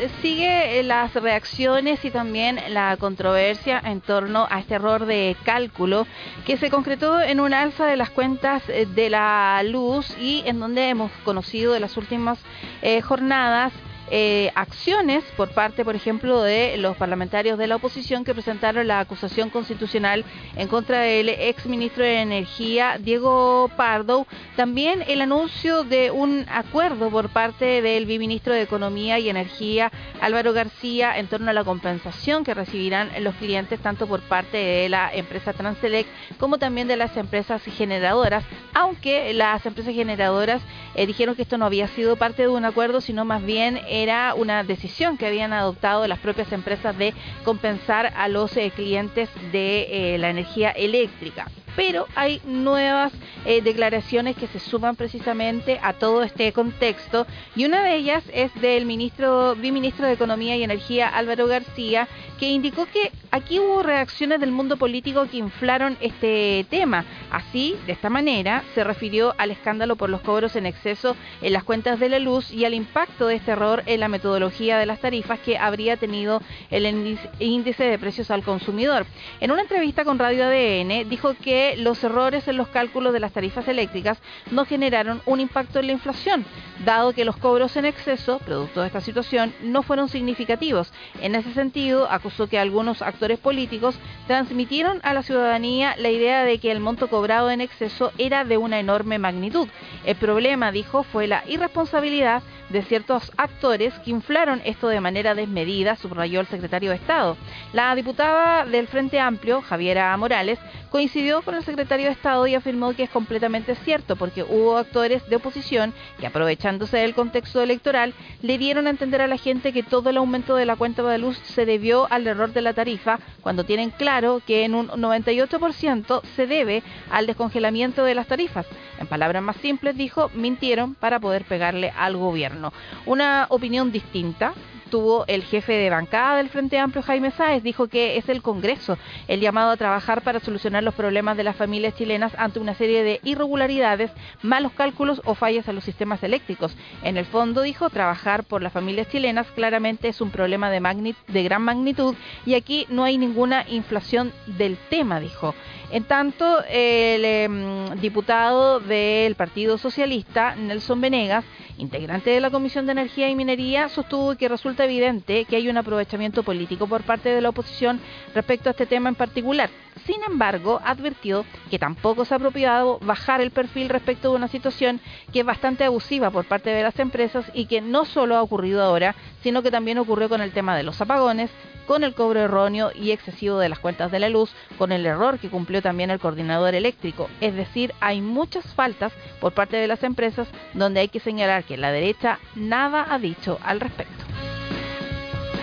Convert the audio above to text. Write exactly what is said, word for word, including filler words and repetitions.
sigue las reacciones y también la controversia en torno a este error de cálculo que se concretó en un alza de las cuentas de la luz y en donde hemos conocido de las últimas eh, jornadas Eh, acciones por parte, por ejemplo, de los parlamentarios de la oposición que presentaron la acusación constitucional en contra del ex ministro de Energía, Diego Pardo. También el anuncio de un acuerdo por parte del viceministro de Economía y Energía, Álvaro García, en torno a la compensación que recibirán los clientes, tanto por parte de la empresa Transelec como también de las empresas generadoras, aunque las empresas generadoras eh, dijeron que esto no había sido parte de un acuerdo, sino más bien era una decisión que habían adoptado las propias empresas de compensar a los eh, clientes de eh, la energía eléctrica. Pero hay nuevas eh, declaraciones que se suman precisamente a todo este contexto y una de ellas es del ministro, viceministro de Economía y Energía, Álvaro García, que indicó que aquí hubo reacciones del mundo político que inflaron este tema. Así, de esta manera, se refirió al escándalo por los cobros en exceso en las cuentas de la luz y al impacto de este error en la metodología de las tarifas que habría tenido el índice de precios al consumidor. En una entrevista con Radio A D N, dijo que los errores en los cálculos de las tarifas eléctricas no generaron un impacto en la inflación, dado que los cobros en exceso, producto de esta situación, no fueron significativos. En ese sentido, acusó que algunos actores políticos transmitieron a la ciudadanía la idea de que el monto cobrado en exceso era de una enorme magnitud. El problema, dijo, fue la irresponsabilidad de ciertos actores que inflaron esto de manera desmedida, subrayó el secretario de Estado. La diputada del Frente Amplio, Javiera Morales, coincidió con el secretario de Estado y afirmó que es completamente cierto, porque hubo actores de oposición que, aprovechándose del contexto electoral, le dieron a entender a la gente que todo el aumento de la cuenta de luz se debió al error de la tarifa, cuando tienen claro que en un noventa y ocho por ciento se debe al descongelamiento de las tarifas. En palabras más simples, dijo, mintieron para poder pegarle al gobierno. Una opinión distinta tuvo el jefe de bancada del Frente Amplio, Jaime Sáez. Dijo que es el Congreso el llamado a trabajar para solucionar los problemas de las familias chilenas ante una serie de irregularidades, malos cálculos o fallas en los sistemas eléctricos. En el fondo, dijo, trabajar por las familias chilenas claramente es un problema de, magnit de gran magnitud y aquí no hay ninguna inflación del tema, dijo. En tanto, el eh, diputado del Partido Socialista, Nelson Venegas, integrante de la Comisión de Energía y Minería, sostuvo que resulta evidente que hay un aprovechamiento político por parte de la oposición respecto a este tema en particular. Sin embargo, advirtió que tampoco es apropiado bajar el perfil respecto de una situación que es bastante abusiva por parte de las empresas y que no solo ha ocurrido ahora, sino que también ocurrió con el tema de los apagones, con el cobro erróneo y excesivo de las cuentas de la luz, con el error que cumplió también el coordinador eléctrico. Es decir, hay muchas faltas por parte de las empresas donde hay que señalar que la derecha nada ha dicho al respecto.